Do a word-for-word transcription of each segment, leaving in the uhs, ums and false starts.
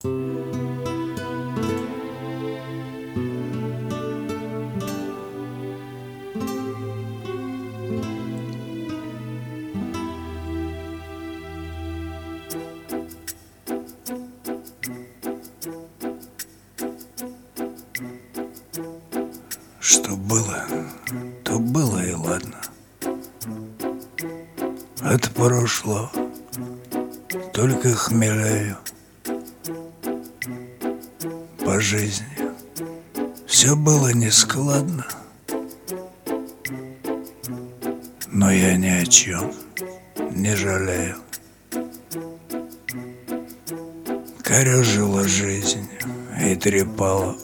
Что было, то было и ладно. От прошлого только хмеляю. По жизни все было нескладно, но я ни о чем не жалею. Корёжила жизнь и трепала,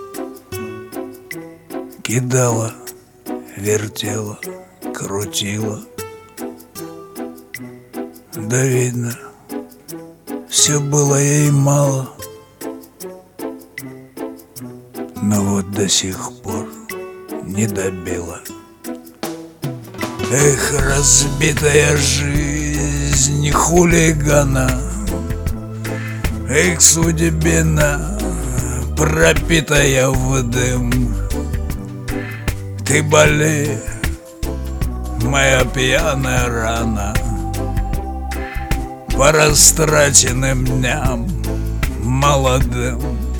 кидала, вертела, крутила. Да видно, все было ей мало, но вот до сих пор не добила. Эх, разбитая жизнь хулигана, эх, судьбина, пропитая в дым. Ты болей, моя пьяная рана, по растраченным дням молодым.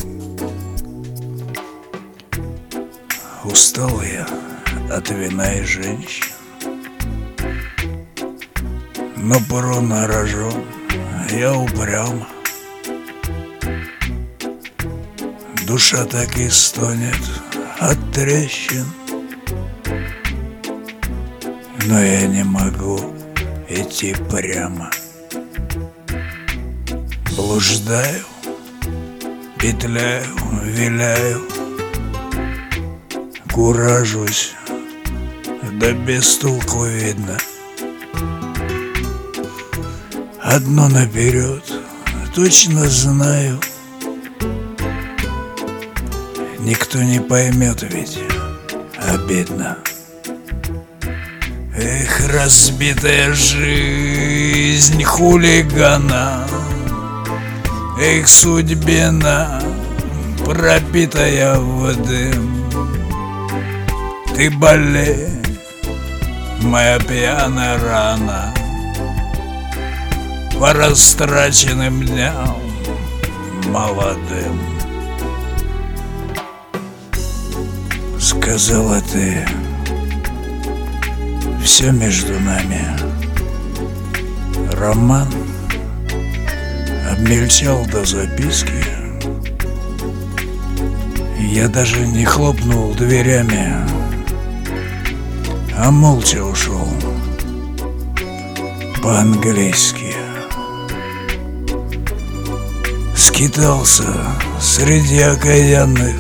Устал я от вина и женщин, но порой на рожон я упрям. Душа так и стонет от трещин, но я не могу идти прямо. Блуждаю, петляю, виляю, куражусь, да без толку видно. Одно наперед точно знаю, никто не поймет, ведь обидно. Эх, разбитая жизнь хулигана, эх, судьбина, пропитая в дым. Ты болей, моя пьяная рана, по растраченным дням молодым. Сказала ты, все между нами роман, обмельчал до записки. Я даже не хлопнул дверями, а молча ушел по-английски. Скитался среди окаянных,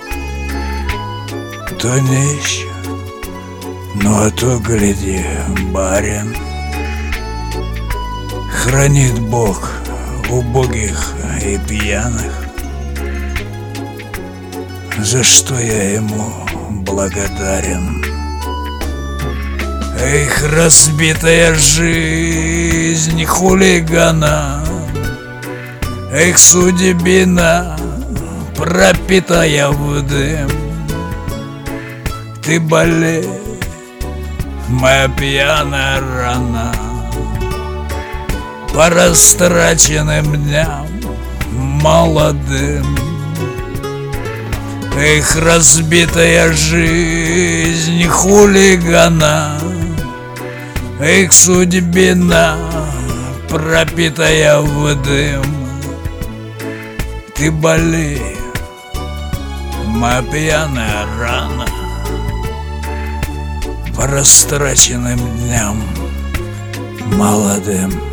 то нищ, ну а то, гляди, барин. Хранит Бог убогих и пьяных, за что я ему благодарен. Эх, разбитая жизнь хулигана, эх, судьбина, пропитая в дым. Ты болей, моя пьяная рана, по растраченным дням молодым. Эх, разбитая жизнь хулигана, эх, судьбина, пропитая в дым. Ты болей, моя пьяная рана, по растраченным дням молодым.